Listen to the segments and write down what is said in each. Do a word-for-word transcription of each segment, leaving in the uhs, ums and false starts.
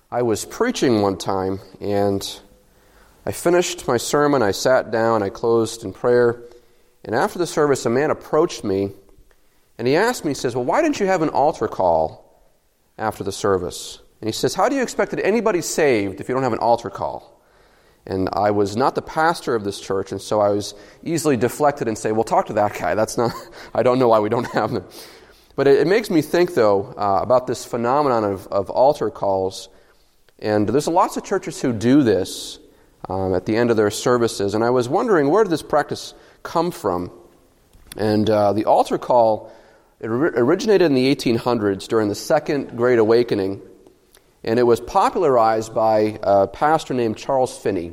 I was preaching one time, and I finished my sermon, I sat down, I closed in prayer, and after the service, a man approached me, and he asked me, he says, well, why didn't you have an altar call after the service? And he says, how do you expect that anybody's saved if you don't have an altar call? And I was not the pastor of this church, and so I was easily deflected and say, well, talk to that guy. That's not, I don't know why we don't have them. But it, it makes me think, though, uh, about this phenomenon of, of altar calls. And there's lots of churches who do this um, at the end of their services. And I was wondering, where did this practice come from? And uh, the altar call, it originated in the eighteen hundreds during the Second Great Awakening. And it was popularized by a pastor named Charles Finney.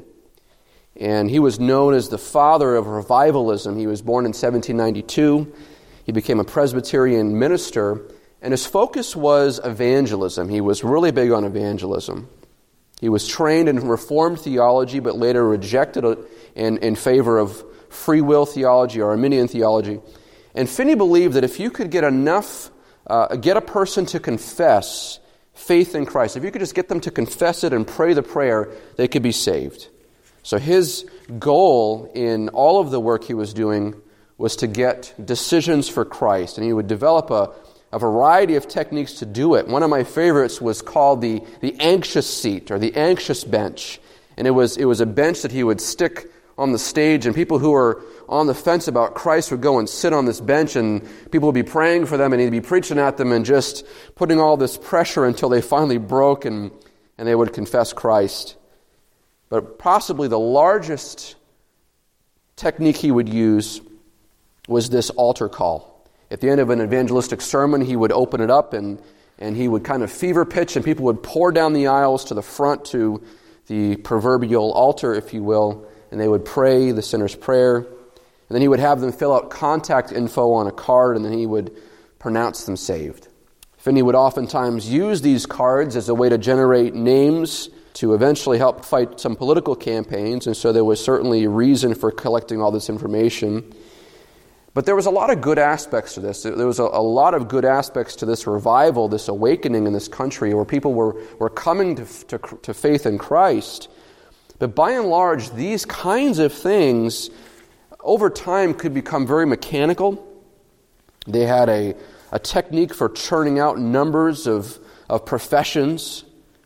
And he was known as the father of revivalism. He was born in seventeen ninety-two. He became a Presbyterian minister. And his focus was evangelism. He was really big on evangelism. He was trained in Reformed theology, but later rejected it in, in favor of free will theology or Arminian theology. And Finney believed that if you could get enough, uh, get a person to confess faith in Christ, if you could just get them to confess it and pray the prayer, they could be saved. So his goal in all of the work he was doing was to get decisions for Christ, and he would develop a a variety of techniques to do it. One of my favorites was called the, the anxious seat, or the anxious bench. And it was it was a bench that he would stick on the stage, and people who were on the fence about Christ would go and sit on this bench, and people would be praying for them, and he'd be preaching at them and just putting all this pressure until they finally broke and, and they would confess Christ. But possibly the largest technique he would use was this altar call. At the end of an evangelistic sermon, he would open it up and, and he would kind of fever pitch, and people would pour down the aisles to the front to the proverbial altar, if you will, and they would pray the sinner's prayer. And then he would have them fill out contact info on a card, and then he would pronounce them saved. Finney would oftentimes use these cards as a way to generate names to eventually help fight some political campaigns, and so there was certainly a reason for collecting all this information. But there was a lot of good aspects to this. There was a, a lot of good aspects to this revival, this awakening in this country, where people were, were coming to, to, to faith in Christ. But by and large, these kinds of things, over time, could become very mechanical. They had a, a technique for churning out numbers of, of professions.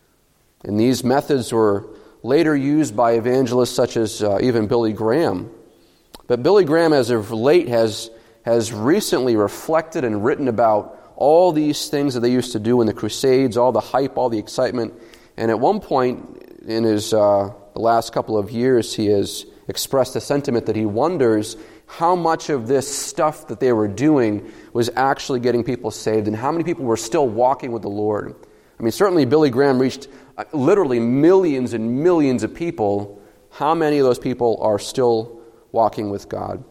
And these methods were later used by evangelists such as uh, even Billy Graham. But Billy Graham, as of late, has, has recently reflected and written about all these things that they used to do in the Crusades, all the hype, all the excitement. And at one point in his uh, the last couple of years, he has expressed a sentiment that he wonders how much of this stuff that they were doing was actually getting people saved, and how many people were still walking with the Lord. I mean, certainly Billy Graham reached uh, literally millions and millions of people. How many of those people are still walking with God?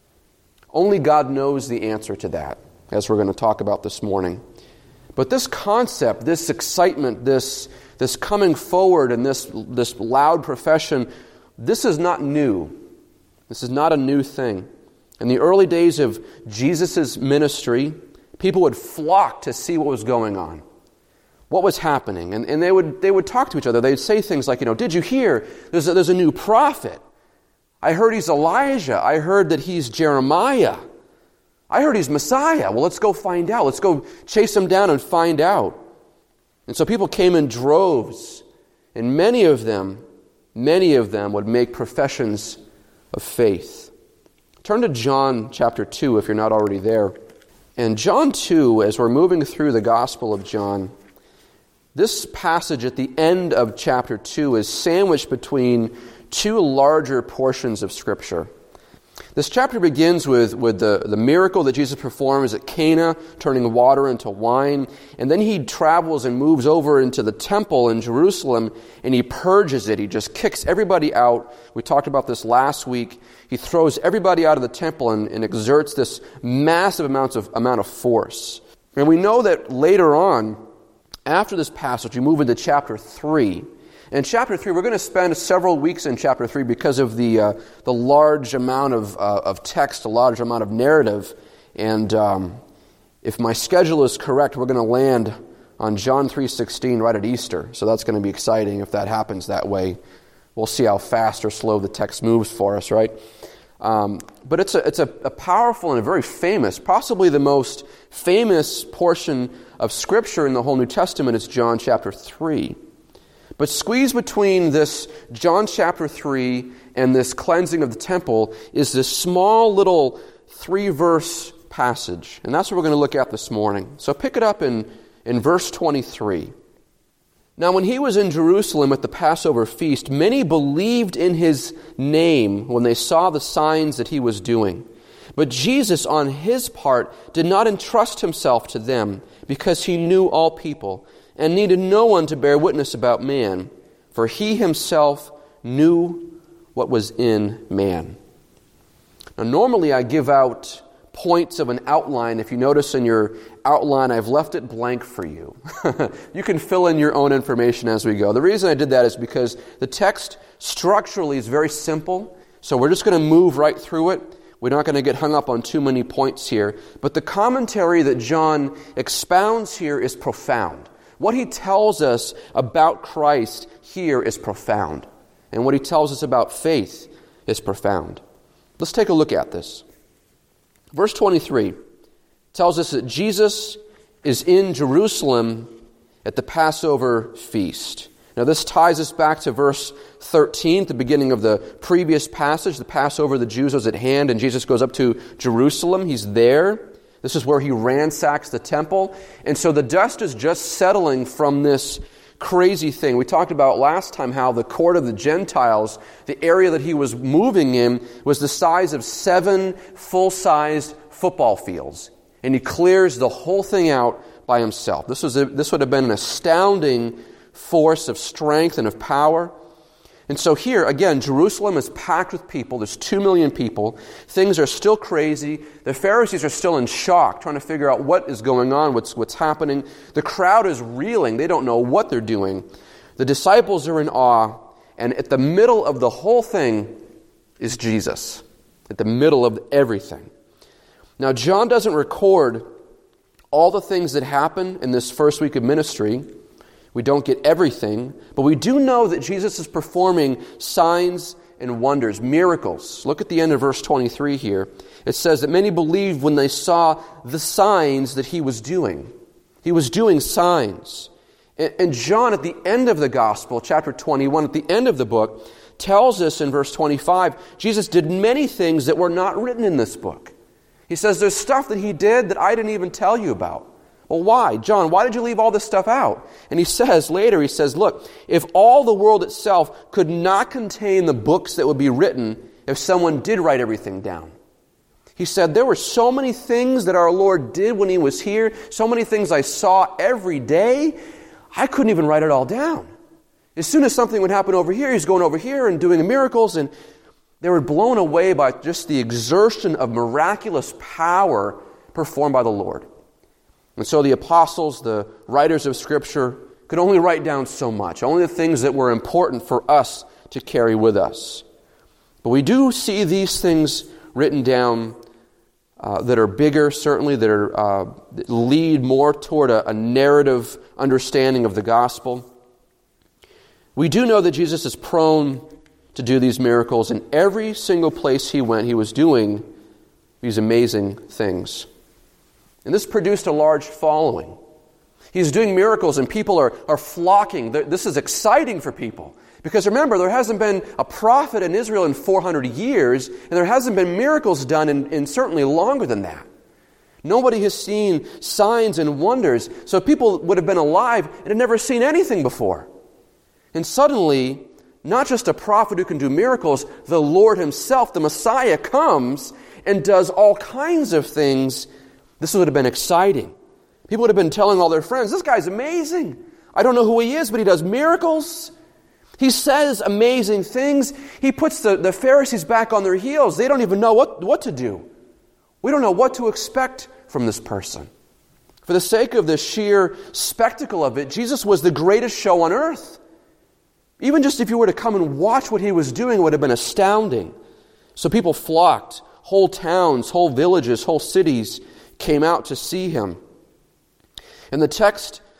Only God knows the answer to that, as we're going to talk about this morning. But this concept, this excitement, this, this coming forward and this, this loud profession, this is not new. This is not a new thing. In the early days of Jesus' ministry, people would flock to see what was going on, what was happening. And, and they would they would talk to each other. They'd say things like, you know, did you hear there's a, there's a new prophet? I heard he's Elijah. I heard that he's Jeremiah. I heard he's Messiah. Well, let's go find out. Let's go chase him down and find out. And so people came in droves, and many of them, many of them would make professions of faith. Turn to John chapter two if you're not already there. And John two, as we're moving through the Gospel of John, this passage at the end of chapter two is sandwiched between two larger portions of Scripture. This chapter begins with, with the, the miracle that Jesus performs at Cana, turning water into wine. And then he travels and moves over into the temple in Jerusalem, and he purges it. He just kicks everybody out. We talked about this last week. He throws everybody out of the temple and, and exerts this massive amounts of, amount of force. And we know that later on, after this passage, we move into chapter three. In chapter three, we're going to spend several weeks in chapter three because of the uh, the large amount of uh, of text, a large amount of narrative. And um, if my schedule is correct, we're going to land on John three sixteen right at Easter. So that's going to be exciting if that happens that way. We'll see how fast or slow the text moves for us, right? Um, but it's a it's a, a powerful and a very famous, possibly the most famous portion of Scripture in the whole New Testament is John chapter three. But squeezed between this John chapter three and this cleansing of the temple is this small little three-verse passage. And that's what we're going to look at this morning. So pick it up in, in verse twenty-three. Now when he was in Jerusalem at the Passover feast, many believed in his name when they saw the signs that he was doing. But Jesus, on his part, did not entrust himself to them, because he knew all people, and needed no one to bear witness about man, for he himself knew what was in man. Now normally I give out points of an outline. If you notice in your outline, I've left it blank for you. You can fill in your own information as we go. The reason I did that is because the text structurally is very simple, so we're just going to move right through it. We're not going to get hung up on too many points here. But the commentary that John expounds here is profound. What he tells us about Christ here is profound. And what he tells us about faith is profound. Let's take a look at this. Verse twenty-three tells us that Jesus is in Jerusalem at the Passover feast. Now this ties us back to verse thirteen, the beginning of the previous passage. The Passover of the Jews was at hand, and Jesus goes up to Jerusalem. He's there. This is where he ransacks the temple. And so the dust is just settling from this crazy thing. We talked about last time how the court of the Gentiles, the area that he was moving in, was the size of seven full-sized football fields. And he clears the whole thing out by himself. This was a, this would have been an astounding force of strength and of power. And so here, again, Jerusalem is packed with people. There's two million people. Things are still crazy. The Pharisees are still in shock, trying to figure out what is going on, what's, what's happening. The crowd is reeling. They don't know what they're doing. The disciples are in awe. And at the middle of the whole thing is Jesus. At the middle of everything. Now, John doesn't record all the things that happen in this first week of ministry. We don't get everything, but we do know that Jesus is performing signs and wonders, miracles. Look at the end of verse twenty-three here. It says that many believed when they saw the signs that he was doing. He was doing signs. And John, at the end of the gospel, chapter twenty-one, at the end of the book, tells us in verse twenty-five, Jesus did many things that were not written in this book. He says, there's stuff that he did that I didn't even tell you about. Well, why? John, why did you leave all this stuff out? And he says later, he says, look, if all the world itself could not contain the books that would be written if someone did write everything down. He said, there were so many things that our Lord did when he was here, so many things I saw every day, I couldn't even write it all down. As soon as something would happen over here, he's going over here and doing miracles, and they were blown away by just the exertion of miraculous power performed by the Lord. And so the apostles, the writers of Scripture, could only write down so much, only the things that were important for us to carry with us. But we do see these things written down uh, that are bigger, certainly, that, are, uh, that lead more toward a, a narrative understanding of the gospel. We do know that Jesus is prone to do these miracles. In every single place he went, he was doing these amazing things. And this produced a large following. He's doing miracles and people are, are flocking. This is exciting for people. Because remember, there hasn't been a prophet in Israel in four hundred years, and there hasn't been miracles done in, in certainly longer than that. Nobody has seen signs and wonders, so people would have been alive and had never seen anything before. And suddenly, not just a prophet who can do miracles, the Lord himself, the Messiah, comes and does all kinds of things. This would have been exciting. People would have been telling all their friends, this guy's amazing. I don't know who he is, but he does miracles. He says amazing things. He puts the, the Pharisees back on their heels. They don't even know what, what to do. We don't know what to expect from this person. For the sake of the sheer spectacle of it, Jesus was the greatest show on earth. Even just if you were to come and watch what he was doing, it would have been astounding. So people flocked. Whole towns, whole villages, whole cities came out to see him. And the text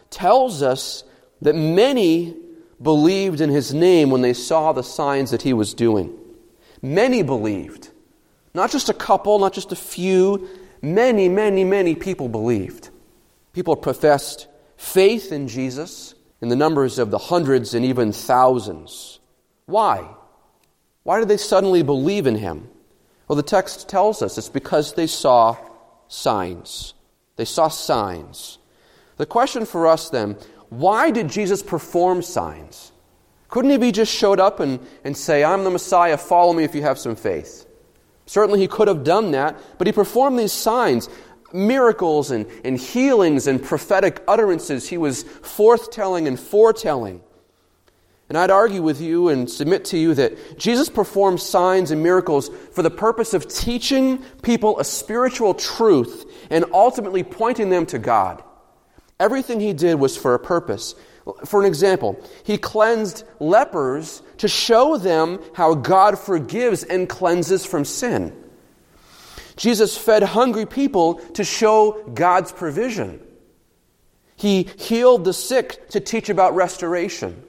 tells us that many believed in his name when they saw the signs that he was doing. Many believed. Not just a couple, not just a few. Many, many, many people believed. People professed faith in Jesus in the numbers of the hundreds and even thousands. Why? Why did they suddenly believe in him? Well, the text tells us it's because they saw signs. They saw signs. The question for us then, why did Jesus perform signs? Couldn't he be just showed up and, and say, I'm the Messiah, follow me if you have some faith? Certainly he could have done that, but he performed these signs, miracles and, and healings and prophetic utterances. He was forthtelling and foretelling. And I'd argue with you and submit to you that Jesus performed signs and miracles for the purpose of teaching people a spiritual truth and ultimately pointing them to God. Everything he did was for a purpose. For an example, he cleansed lepers to show them how God forgives and cleanses from sin. Jesus fed hungry people to show God's provision. He healed the sick to teach about restoration.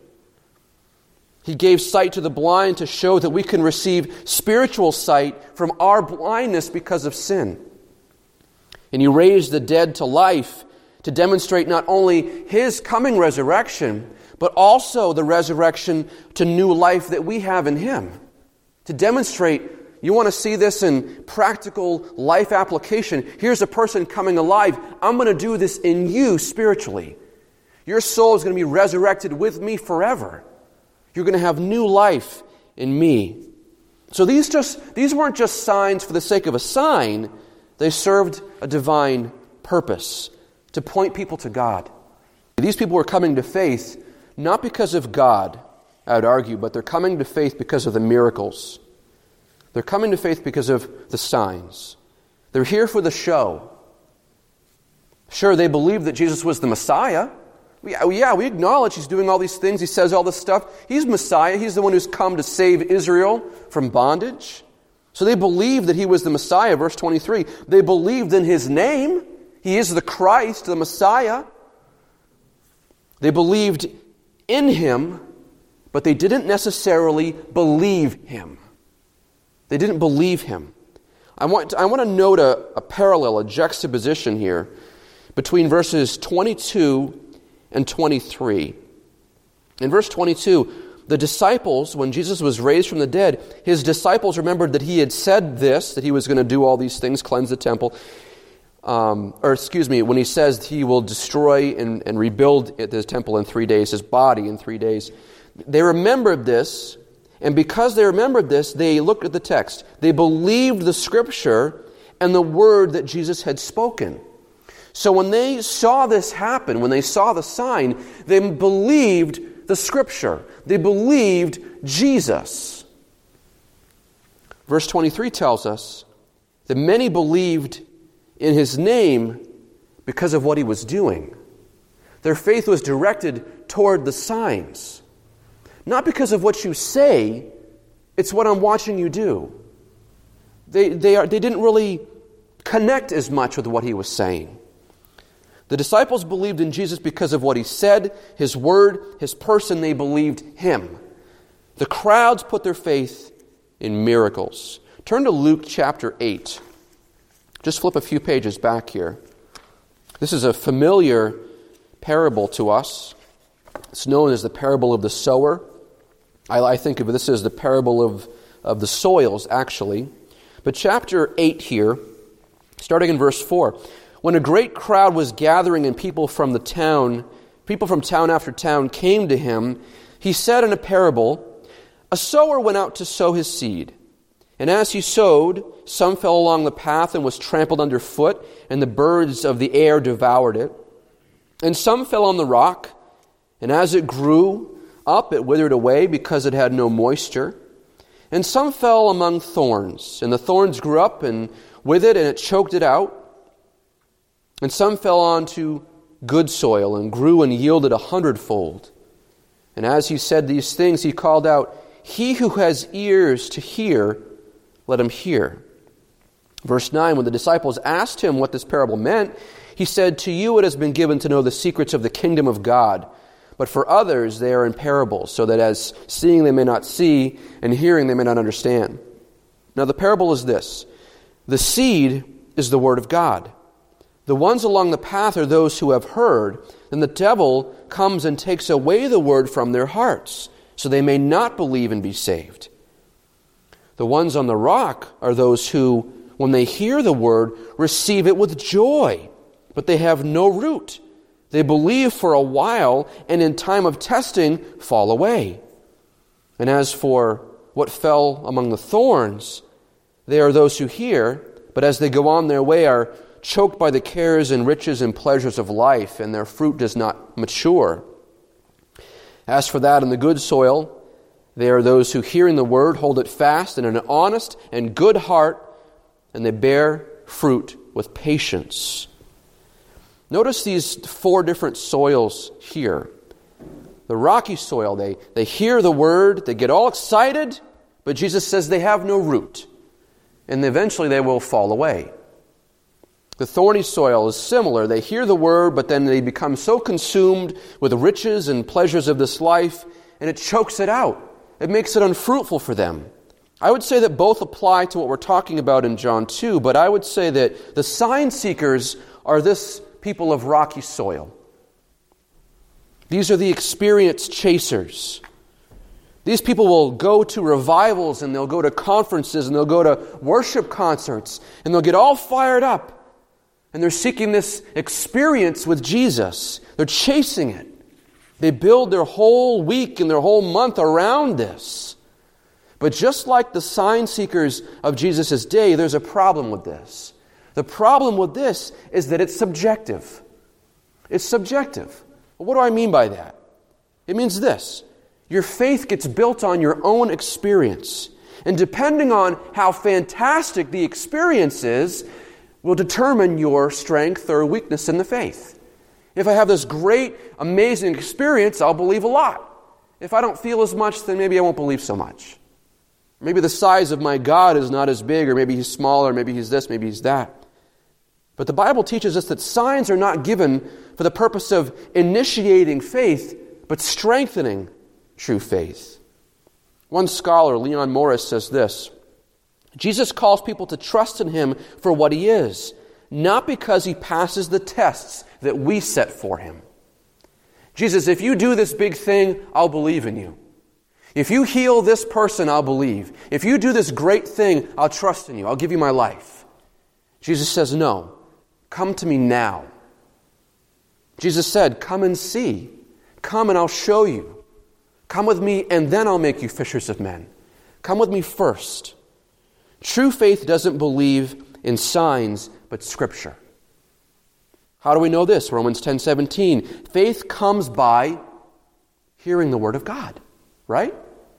He gave sight to the blind to show that we can receive spiritual sight from our blindness because of sin. And he raised the dead to life to demonstrate not only his coming resurrection, but also the resurrection to new life that we have in him. To demonstrate, you want to see this in practical life application. Here's a person coming alive. I'm going to do this in you spiritually. Your soul is going to be resurrected with me forever. You're going to have new life in me. So these just these weren't just signs for the sake of a sign. They served a divine purpose to point people to God. These people were coming to faith not because of God, I would argue, but they're coming to faith because of the miracles. They're coming to faith because of the signs. They're here for the show. Sure, they believed that Jesus was the Messiah. Yeah, we acknowledge he's doing all these things. He says all this stuff. He's Messiah. He's the one who's come to save Israel from bondage. So they believed that he was the Messiah, verse twenty-three. They believed in his name. He is the Christ, the Messiah. They believed in him, but they didn't necessarily believe him. They didn't believe him. I want to, I want to note a, a parallel, a juxtaposition here between verses twenty-two and twenty-three. In verse twenty-two, the disciples, when Jesus was raised from the dead, his disciples remembered that he had said this, that he was going to do all these things, cleanse the temple. Um, or excuse me, when he says he will destroy and, and rebuild the temple in three days, his body in three days. They remembered this, and because they remembered this, they looked at the text. They believed the Scripture and the word that Jesus had spoken. So when they saw this happen, when they saw the sign, they believed the Scripture. They believed Jesus. Verse twenty-three tells us that many believed in his name because of what he was doing. Their faith was directed toward the signs. Not because of what you say, it's what I'm watching you do. They, they, are, they didn't really connect as much with what he was saying. The disciples believed in Jesus because of what he said, his word, his person. They believed him. The crowds put their faith in miracles. Turn to Luke chapter eight. Just flip a few pages back here. This is a familiar parable to us. It's known as the parable of the sower. I, I think of this as the parable of, of the soils, actually. But chapter eight here, starting in verse four. When a great crowd was gathering and people from the town, people from town after town came to him, he said in a parable, a sower went out to sow his seed. And as he sowed, some fell along the path and was trampled underfoot, and the birds of the air devoured it. And some fell on the rock, and as it grew up, it withered away because it had no moisture. And some fell among thorns, and the thorns grew up and with it, and it choked it out. And some fell onto good soil and grew and yielded a hundredfold. And as he said these things, he called out, he who has ears to hear, let him hear. Verse nine, when the disciples asked him what this parable meant, He said, "To you it has been given to know the secrets of the kingdom of God, but for others they are in parables, so that as seeing they may not see, and hearing they may not understand." Now the parable is this: the seed is the word of God. The ones along the path are those who have heard. Then the devil comes and takes away the word from their hearts, so they may not believe and be saved. The ones on the rock are those who, when they hear the word, receive it with joy, but they have no root. They believe for a while, and in time of testing fall away. And as for what fell among the thorns, they are those who hear, but as they go on their way are choked by the cares and riches and pleasures of life, and their fruit does not mature. As for that in the good soil, they are those who, hearing the word, hold it fast in an honest and good heart, and they bear fruit with patience. Notice these four different soils here. The rocky soil, they, they hear the word, they get all excited, but Jesus says they have no root, and eventually they will fall away. The thorny soil is similar. They hear the word, but then they become so consumed with the riches and pleasures of this life, and it chokes it out. It makes it unfruitful for them. I would say that both apply to what we're talking about in John two, but I would say that the sign seekers are this people of rocky soil. These are the experience chasers. These people will go to revivals, and they'll go to conferences, and they'll go to worship concerts, and they'll get all fired up. And they're seeking this experience with Jesus. They're chasing it. They build their whole week and their whole month around this. But just like the sign seekers of Jesus' day, there's a problem with this. The problem with this is that it's subjective. It's subjective. Well, what do I mean by that? It means this: your faith gets built on your own experience. And depending on how fantastic the experience is, will determine your strength or weakness in the faith. If I have this great, amazing experience, I'll believe a lot. If I don't feel as much, then maybe I won't believe so much. Maybe the size of my God is not as big, or maybe He's smaller, maybe He's this, maybe He's that. But the Bible teaches us that signs are not given for the purpose of initiating faith, but strengthening true faith. One scholar, Leon Morris, says this: Jesus calls people to trust in Him for what He is, not because He passes the tests that we set for Him. Jesus, if you do this big thing, I'll believe in you. If you heal this person, I'll believe. If you do this great thing, I'll trust in you. I'll give you my life. Jesus says, no, come to me now. Jesus said, come and see. Come and I'll show you. Come with me and then I'll make you fishers of men. Come with me first. True faith doesn't believe in signs, but Scripture. How do we know this? Romans ten seventeen. Faith comes by hearing the Word of God, right?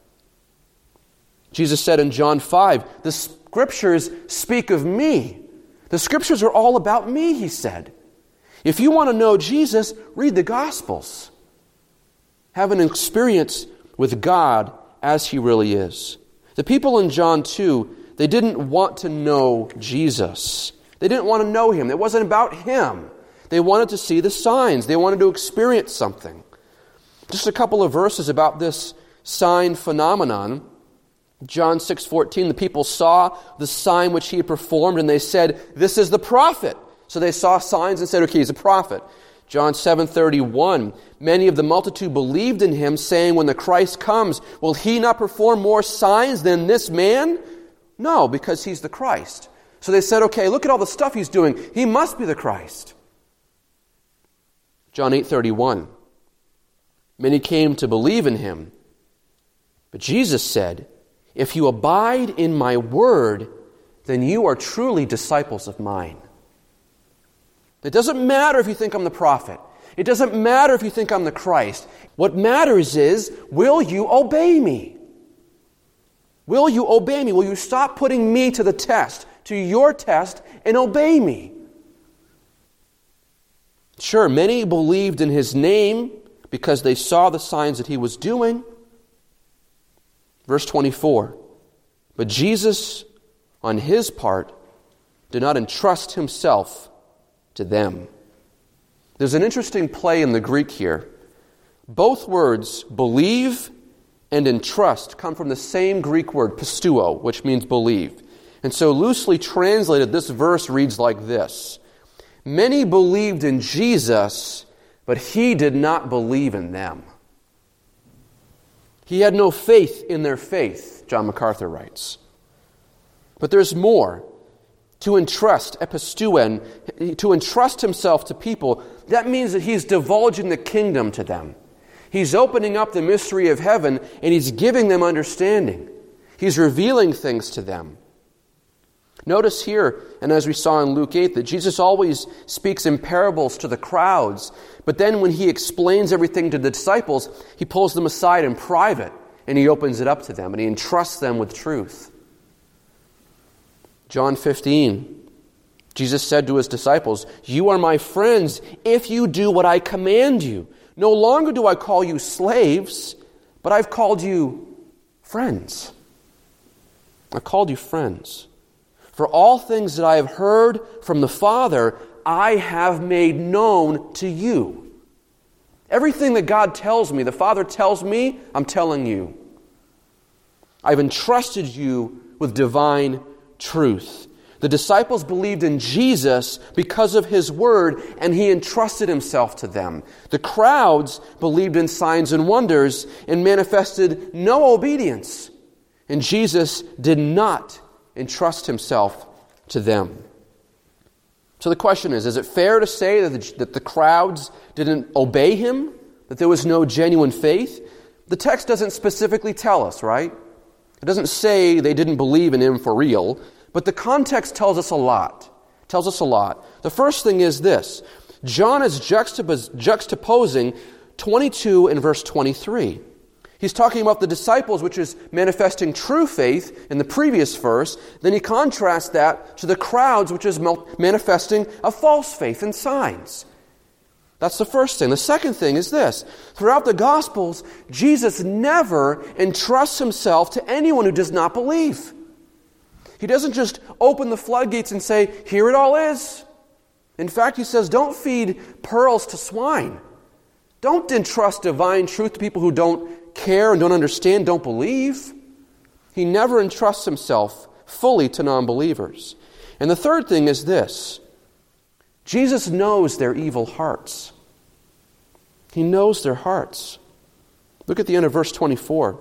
Jesus said in John five, the Scriptures speak of me. The Scriptures are all about me, He said. If you want to know Jesus, read the Gospels. Have an experience with God as He really is. The people in John two, they didn't want to know Jesus. They didn't want to know Him. It wasn't about Him. They wanted to see the signs. They wanted to experience something. Just a couple of verses about this sign phenomenon. John six fourteen, the people saw the sign which He had performed, and they said, this is the prophet. So they saw signs and said, okay, He's a prophet. John seven thirty-one, many of the multitude believed in Him, saying, when the Christ comes, will He not perform more signs than this man? No, because He's the Christ. So they said, okay, look at all the stuff He's doing. He must be the Christ. John eight thirty-one, many came to believe in Him. But Jesus said, if you abide in my word, then you are truly disciples of mine. It doesn't matter if you think I'm the prophet. It doesn't matter if you think I'm the Christ. What matters is, will you obey me? Will you obey me? Will you stop putting me to the test, to your test, and obey me? Sure, many believed in His name because they saw the signs that He was doing. Verse twenty-four, but Jesus, on His part, did not entrust Himself to them. There's an interesting play in the Greek here. Both words, believe and entrust, come from the same Greek word, pisteuo, which means believe. And so loosely translated, this verse reads like this: many believed in Jesus, but he did not believe in them. He had no faith in their faith, John MacArthur writes. But there's more. To entrust, episteuon, to entrust himself to people, that means that he's divulging the kingdom to them. He's opening up the mystery of heaven, and he's giving them understanding. He's revealing things to them. Notice here, and as we saw in Luke eight, that Jesus always speaks in parables to the crowds, but then when he explains everything to the disciples, he pulls them aside in private, and he opens it up to them, and he entrusts them with truth. John fifteen, Jesus said to his disciples, "You are my friends if you do what I command you. No longer do I call you slaves, but I've called you friends." I've called you friends. For all things that I have heard from the Father, I have made known to you. Everything that God tells me, the Father tells me, I'm telling you. I've entrusted you with divine truth. The disciples believed in Jesus because of his word, and he entrusted himself to them. The crowds believed in signs and wonders and manifested no obedience, and Jesus did not entrust himself to them. So the question is, is it fair to say that the, that the crowds didn't obey him? That there was no genuine faith? The text doesn't specifically tell us, right? It doesn't say they didn't believe in him for real, but the context tells us a lot. It tells us a lot. The first thing is this. John is juxtapos- juxtaposing twenty-two and verse twenty-three. He's talking about the disciples, which is manifesting true faith in the previous verse. Then he contrasts that to the crowds, which is manifesting a false faith in signs. That's the first thing. The second thing is this. Throughout the Gospels, Jesus never entrusts himself to anyone who does not believe. He doesn't just open the floodgates and say, here it all is. In fact, he says, don't feed pearls to swine. Don't entrust divine truth to people who don't care and don't understand, don't believe. He never entrusts himself fully to non-believers. And the third thing is this. Jesus knows their evil hearts. He knows their hearts. Look at the end of verse twenty-four.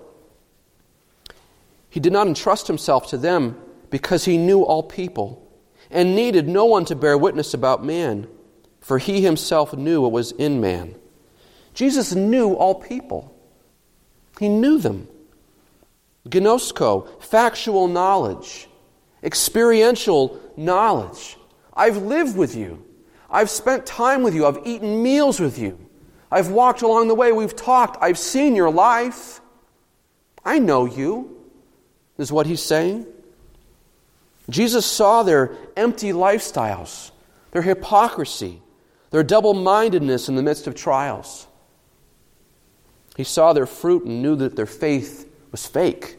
He did not entrust himself to them because he knew all people and needed no one to bear witness about man, for he himself knew what was in man. Jesus knew all people. He knew them. Gnosko, factual knowledge, experiential knowledge. I've lived with you. I've spent time with you. I've eaten meals with you. I've walked along the way. We've talked. I've seen your life. I know you, is what he's saying. Jesus saw their empty lifestyles, their hypocrisy, their double-mindedness in the midst of trials. He saw their fruit and knew that their faith was fake.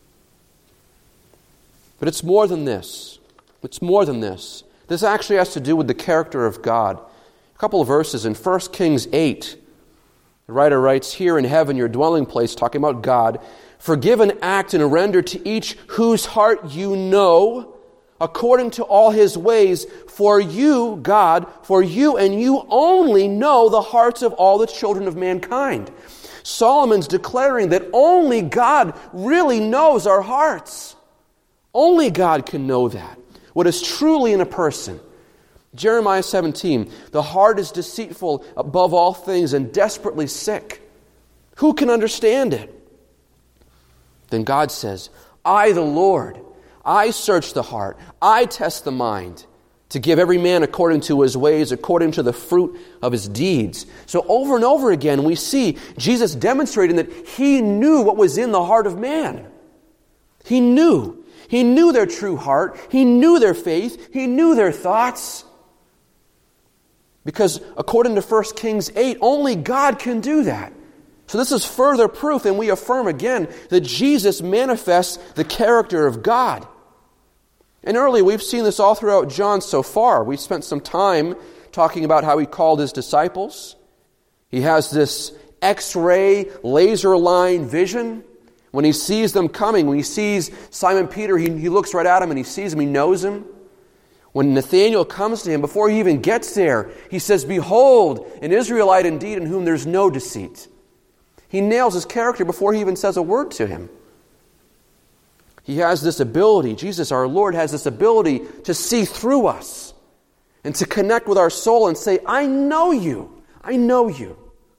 But it's more than this. It's more than this. This actually has to do with the character of God. A couple of verses in First Kings eight. The writer writes, "Here in heaven, your dwelling place," talking about God, "forgive and act and render to each whose heart you know, according to all his ways, for you, God, for you and you only know the hearts of all the children of mankind." Solomon's declaring that only God really knows our hearts. Only God can know that. What is truly in a person. Jeremiah seventeen, "The heart is deceitful above all things and desperately sick. Who can understand it?" Then God says, "I, the Lord, I search the heart. I test the mind to give every man according to his ways, according to the fruit of his deeds." So over and over again, we see Jesus demonstrating that he knew what was in the heart of man. He knew. He knew their true heart. He knew their faith. He knew their thoughts. Because according to First Kings eight, only God can do that. So this is further proof, and we affirm again, that Jesus manifests the character of God. And earlier, we've seen this all throughout John so far. We've spent some time talking about how he called his disciples. He has this X-ray, laser line vision. When he sees them coming, when he sees Simon Peter, he, he looks right at him and he sees him, he knows him. When Nathanael comes to him, before he even gets there, he says, "Behold, an Israelite indeed in whom there's no deceit." He nails his character before he even says a word to him. He has this ability, Jesus our Lord has this ability to see through us and to connect with our soul and say, "I know you, I know you."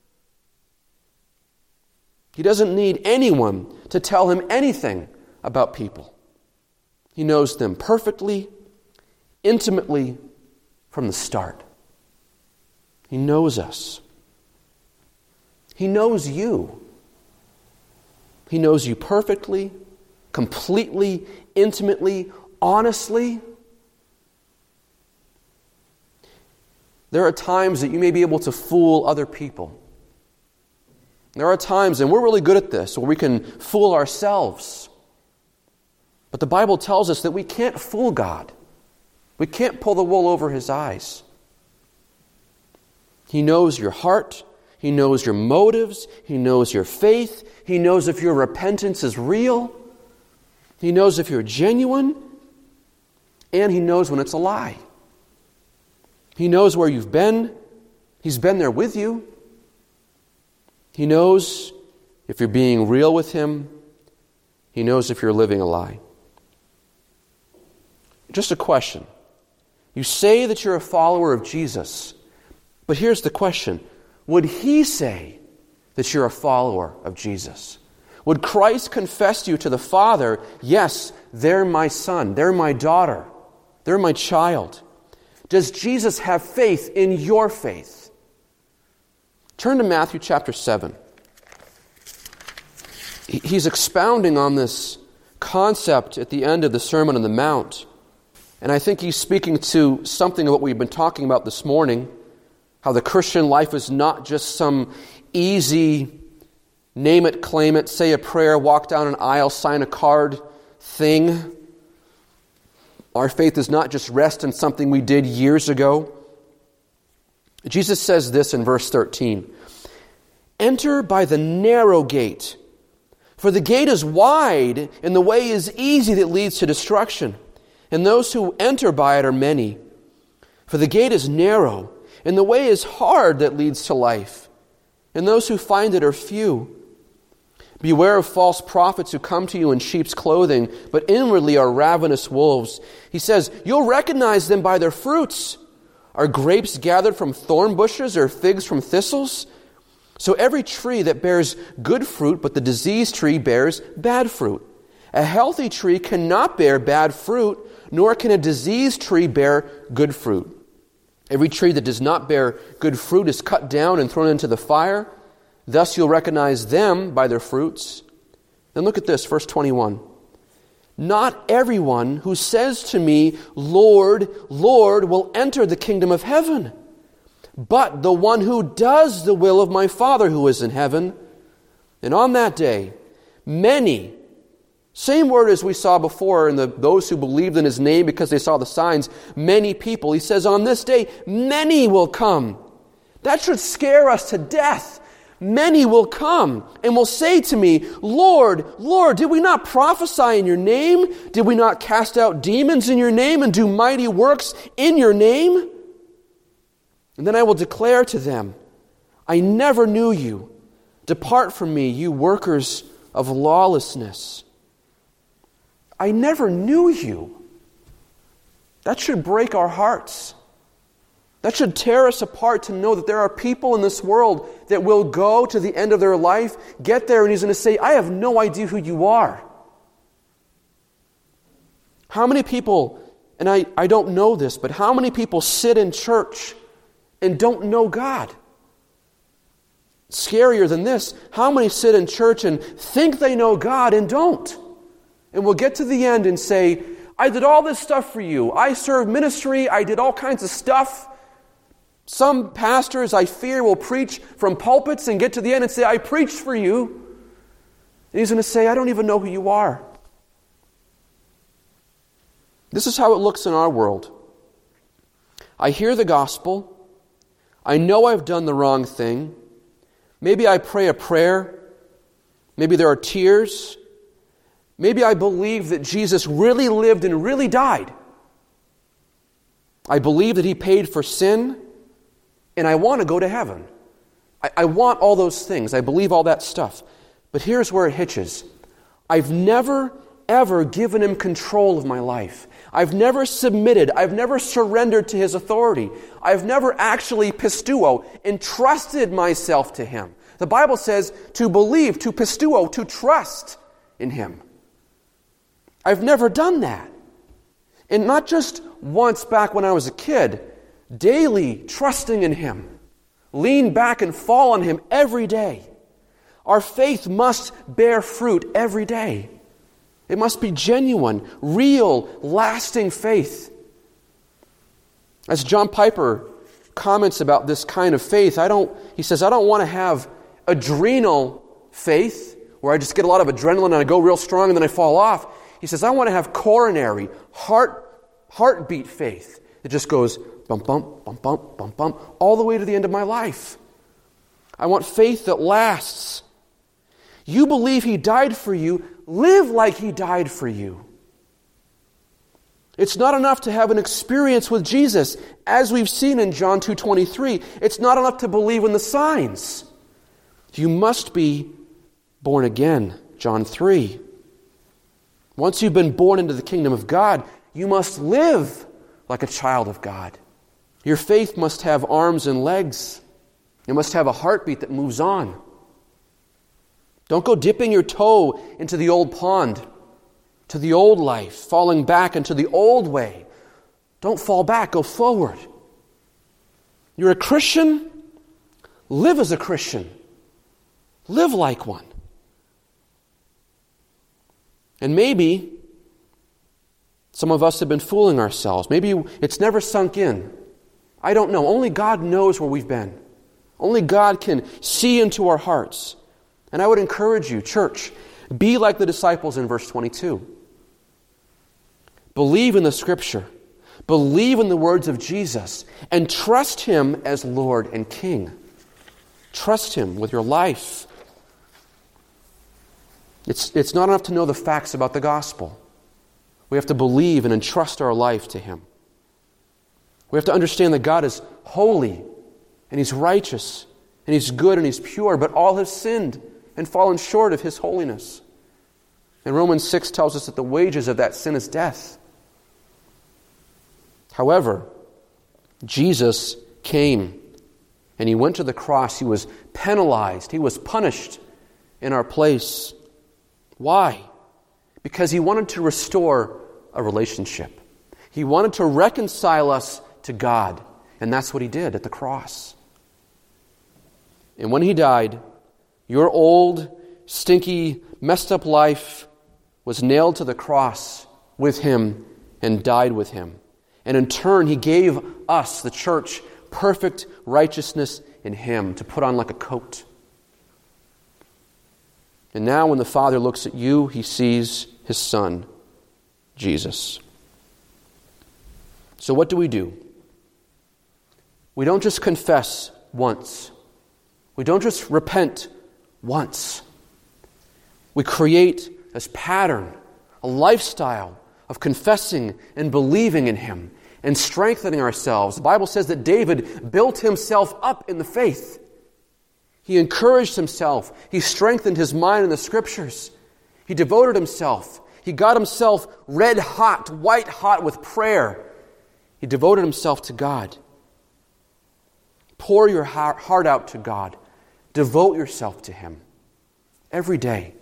He doesn't need anyone to tell him anything about people. He knows them perfectly, intimately from the start. He knows us. He knows you. He knows you perfectly, completely, intimately, honestly. There are times that you may be able to fool other people. There are times, and we're really good at this, where we can fool ourselves. But the Bible tells us that we can't fool God. We can't pull the wool over His eyes. He knows your heart. He knows your motives. He knows your faith. He knows if your repentance is real. He knows if you're genuine. And He knows when it's a lie. He knows where you've been. He's been there with you. He knows if you're being real with Him. He knows if you're living a lie. Just a question. You say that you're a follower of Jesus, but here's the question. Would He say that you're a follower of Jesus? Would Christ confess you to the Father, "Yes, they're my son, they're my daughter, they're my child"? Does Jesus have faith in your faith? Turn to Matthew chapter seven. He's expounding on this concept at the end of the Sermon on the Mount. And I think he's speaking to something of what we've been talking about this morning, how the Christian life is not just some easy name it, claim it, say a prayer, walk down an aisle, sign a card thing. Our faith does not just rest in something we did years ago. Jesus says this in verse thirteen. "Enter by the narrow gate, for the gate is wide and the way is easy that leads to destruction, and those who enter by it are many. For the gate is narrow and the way is hard that leads to life, and those who find it are few. Beware of false prophets who come to you in sheep's clothing, but inwardly are ravenous wolves." He says, "You'll recognize them by their fruits. Are grapes gathered from thorn bushes or figs from thistles? So every tree that bears good fruit, but the diseased tree bears bad fruit. A healthy tree cannot bear bad fruit, nor can a diseased tree bear good fruit. Every tree that does not bear good fruit is cut down and thrown into the fire. Thus you'll recognize them by their fruits." Then look at this, verse twenty-one. "Not everyone who says to me, 'Lord, Lord,' will enter the kingdom of heaven, but the one who does the will of my Father who is in heaven. And on that day, many," same word as we saw before in the those who believed in His name because they saw the signs, many people. He says, on this day, many will come. That should scare us to death. Many will come and will say to me, "Lord, Lord, did we not prophesy in your name? Did we not cast out demons in your name and do mighty works in your name?" And then I will declare to them, "I never knew you. Depart from me, you workers of lawlessness." I never knew you. That should break our hearts. That should tear us apart to know that there are people in this world that will go to the end of their life, get there, and He's going to say, "I have no idea who you are." How many people, and I, I don't know this, but how many people sit in church and don't know God? Scarier than this, how many sit in church and think they know God and don't? And will get to the end and say, "I did all this stuff for you. I served ministry. I did all kinds of stuff." Some pastors, I fear, will preach from pulpits and get to the end and say, "I preached for you." And He's going to say, "I don't even know who you are." This is how it looks in our world. I hear the gospel, I know I've done the wrong thing. Maybe I pray a prayer. Maybe there are tears. Maybe I believe that Jesus really lived and really died. I believe that He paid for sin, and I want to go to heaven. I, I want all those things. I believe all that stuff. But here's where it hitches. I've never, ever given Him control of my life. I've never submitted. I've never surrendered to His authority. I've never actually pisteuo, entrusted myself to Him. The Bible says to believe, to pisteuo, to trust in Him. I've never done that. And not just once back when I was a kid, daily trusting in Him. Lean back and fall on Him every day. Our faith must bear fruit every day. It must be genuine, real, lasting faith. As John Piper comments about this kind of faith, I don't, he says, I don't want to have adrenal faith, where I just get a lot of adrenaline and I go real strong and then I fall off. He says, I want to have coronary, heart, heartbeat faith that just goes bump, bump, bump, bump, bump, bump, all the way to the end of my life. I want faith that lasts. You believe He died for you, live like He died for you. It's not enough to have an experience with Jesus, as we've seen in John two twenty-three. It's not enough to believe in the signs. You must be born again, John three. Once you've been born into the kingdom of God, you must live like a child of God. Your faith must have arms and legs. It must have a heartbeat that moves on. Don't go dipping your toe into the old pond, to the old life, falling back into the old way. Don't fall back, go forward. You're a Christian? Live as a Christian. Live like one. And maybe some of us have been fooling ourselves. Maybe it's never sunk in. I don't know. Only God knows where we've been. Only God can see into our hearts. And I would encourage you, church, be like the disciples in verse twenty-two. Believe in the Scripture. Believe in the words of Jesus. And trust Him as Lord and King. Trust Him with your life. It's, it's not enough to know the facts about the gospel. We have to believe and entrust our life to Him. We have to understand that God is holy, and He's righteous, and He's good, and He's pure, but all have sinned and fallen short of His holiness. And Romans six tells us that the wages of that sin is death. However, Jesus came, and He went to the cross. He was penalized. He was punished in our place. Why? Because He wanted to restore a relationship. He wanted to reconcile us to God. And that's what He did at the cross. And when He died, your old, stinky, messed up life was nailed to the cross with Him and died with Him. And in turn, He gave us, the church, perfect righteousness in Him to put on like a coat. And now when the Father looks at you, He sees His Son, Jesus. So what do we do? We don't just confess once. We don't just repent once. We create this pattern, a lifestyle of confessing and believing in Him and strengthening ourselves. The Bible says that David built himself up in the faith. He encouraged himself. He strengthened his mind in the Scriptures. He devoted himself. He got himself red hot, white hot with prayer. He devoted himself to God. Pour your heart out to God. Devote yourself to Him every day.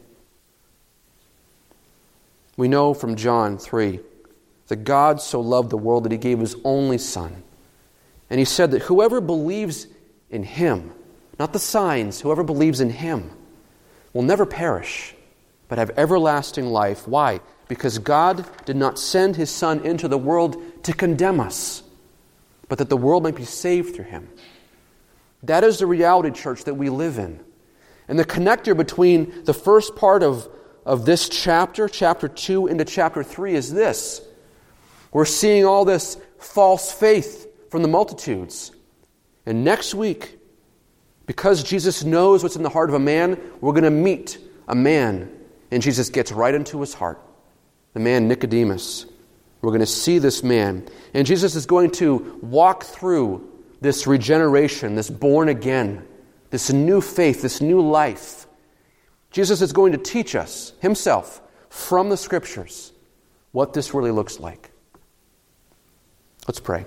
We know from John three that God so loved the world that He gave His only Son. And He said that whoever believes in Him, not the signs, whoever believes in Him, will never perish, but have everlasting life. Why? Because God did not send His Son into the world to condemn us, but that the world might be saved through Him. That is the reality, church, that we live in. And the connector between the first part of, of this chapter, chapter two, into chapter three is this. We're seeing all this false faith from the multitudes. And next week, because Jesus knows what's in the heart of a man, we're going to meet a man. And Jesus gets right into his heart. The man Nicodemus. We're going to see this man. And Jesus is going to walk through this regeneration, this born again, this new faith, this new life. Jesus is going to teach us himself from the Scriptures what this really looks like. Let's pray.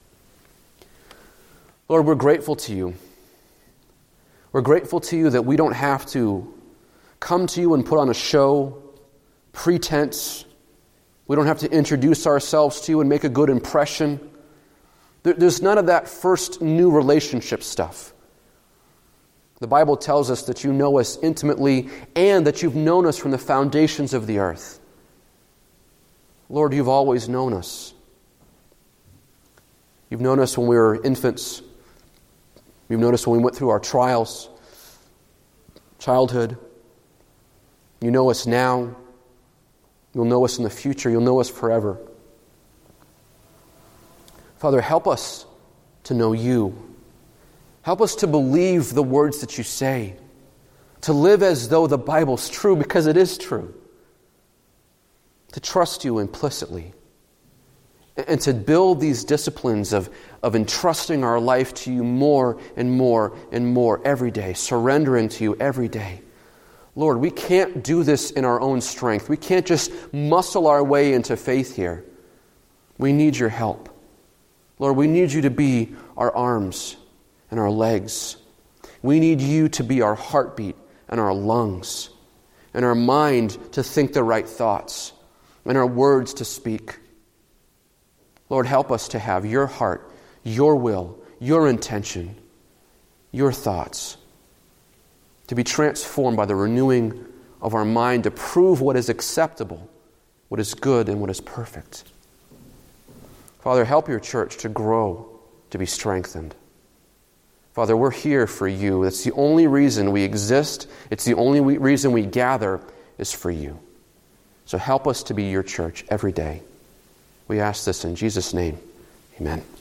Lord, we're grateful to you. We're grateful to you that we don't have to come to you and put on a show, pretense. We don't have to introduce ourselves to you and make a good impression. There's none of that first new relationship stuff. The Bible tells us that you know us intimately and that you've known us from the foundations of the earth. Lord, you've always known us. You've known us when we were infants. You've known us when we went through our trials, childhood. You know us now. You'll know us in the future. You'll know us forever. Father, help us to know you. Help us to believe the words that you say. To live as though the Bible's true because it is true. To trust you implicitly. And to build these disciplines of, of entrusting our life to you more and more and more every day. Surrendering to you every day. Lord, we can't do this in our own strength. We can't just muscle our way into faith here. We need your help. Lord, we need you to be our arms and our legs. We need you to be our heartbeat and our lungs, and our mind to think the right thoughts, and our words to speak. Lord, help us to have your heart, your will, your intention, your thoughts, to be transformed by the renewing of our mind to prove what is acceptable, what is good, and what is perfect. Father, help your church to grow, to be strengthened. Father, we're here for you. It's the only reason we exist. It's the only reason we gather is for you. So help us to be your church every day. We ask this in Jesus' name. Amen.